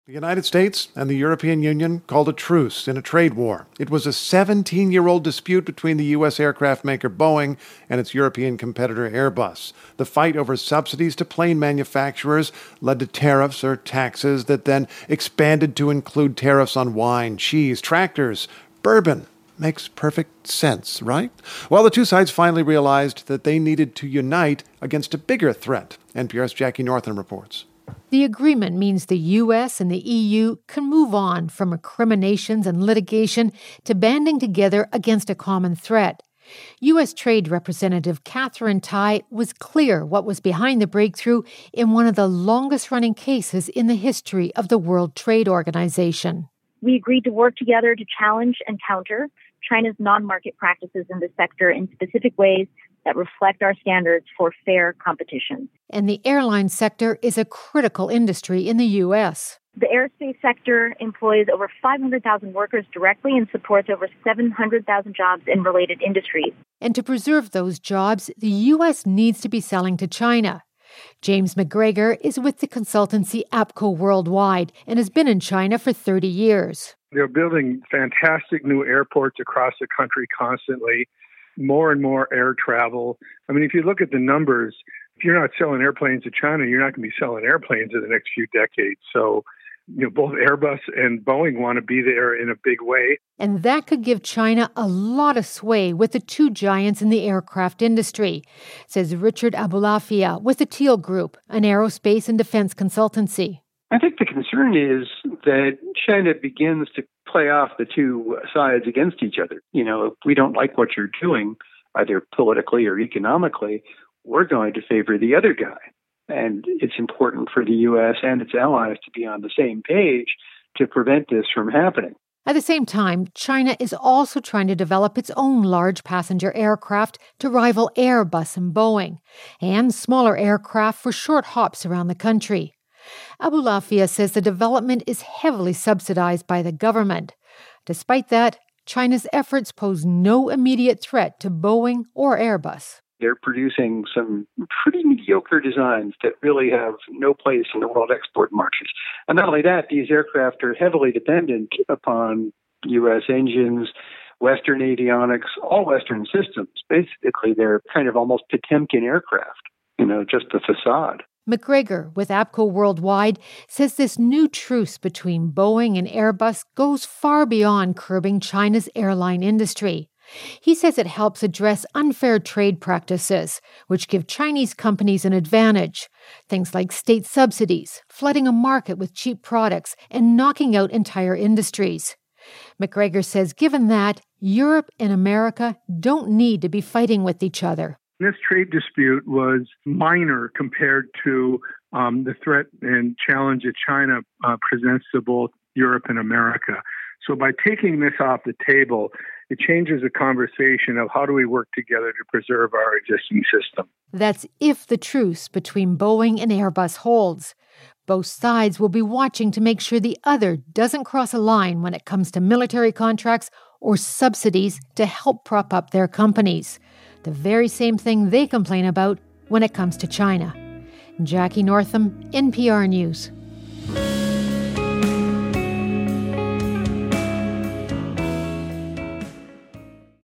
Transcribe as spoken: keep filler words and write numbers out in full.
The United States and the European Union called a truce in a trade war. It was a seventeen-year-old dispute between the U S aircraft maker Boeing and its European competitor Airbus. The fight over subsidies to plane manufacturers led to tariffs or taxes that then expanded to include tariffs on wine, cheese, tractors, bourbon. Makes perfect sense, right? Well, the two sides finally realized that they needed to unite against a bigger threat. N P R's Jackie Northam reports. The agreement means the U S and the E U can move on from recriminations and litigation to banding together against a common threat. U S Trade Representative Katherine Tai was clear what was behind the breakthrough in one of the longest-running cases in the history of the World Trade Organization. We agreed to work together to challenge and counter China's non-market practices in this sector in specific ways that reflect our standards for fair competition. And the airline sector is a critical industry in the U S. The aerospace sector employs over five hundred thousand workers directly and supports over seven hundred thousand jobs in related industries. And to preserve those jobs, the U S needs to be selling to China. James McGregor is with the consultancy APCO Worldwide and has been in China for thirty years. They're building fantastic new airports across the country constantly, more and more air travel. I mean, if you look at the numbers, if you're not selling airplanes to China, you're not going to be selling airplanes in the next few decades. So, you know, both Airbus and Boeing want to be there in a big way. And that could give China a lot of sway with the two giants in the aircraft industry, says Richard Abulafia with the Teal Group, an aerospace and defense consultancy. I think the concern is that China begins to play off the two sides against each other. You know, if we don't like what you're doing, either politically or economically, we're going to favor the other guy. And it's important for the U S and its allies to be on the same page to prevent this from happening. At the same time, China is also trying to develop its own large passenger aircraft to rival Airbus and Boeing, and smaller aircraft for short hops around the country. Abulafia says the development is heavily subsidized by the government. Despite that, China's efforts pose no immediate threat to Boeing or Airbus. They're producing some pretty mediocre designs that really have no place in the world export markets. And not only that, these aircraft are heavily dependent upon U S engines, Western avionics, all Western systems. Basically, they're kind of almost Potemkin aircraft, you know, just the facade. McGregor with APCO Worldwide says this new truce between Boeing and Airbus goes far beyond curbing China's airline industry. He says it helps address unfair trade practices, which give Chinese companies an advantage. Things like state subsidies, flooding a market with cheap products, and knocking out entire industries. McGregor says given that, Europe and America don't need to be fighting with each other. This trade dispute was minor compared to um, the threat and challenge that China uh, presents to both Europe and America. So by taking this off the table, it changes the conversation of how do we work together to preserve our existing system. That's if the truce between Boeing and Airbus holds. Both sides will be watching to make sure the other doesn't cross a line when it comes to military contracts or subsidies to help prop up their companies. The very same thing they complain about when it comes to China. Jackie Northam, N P R News.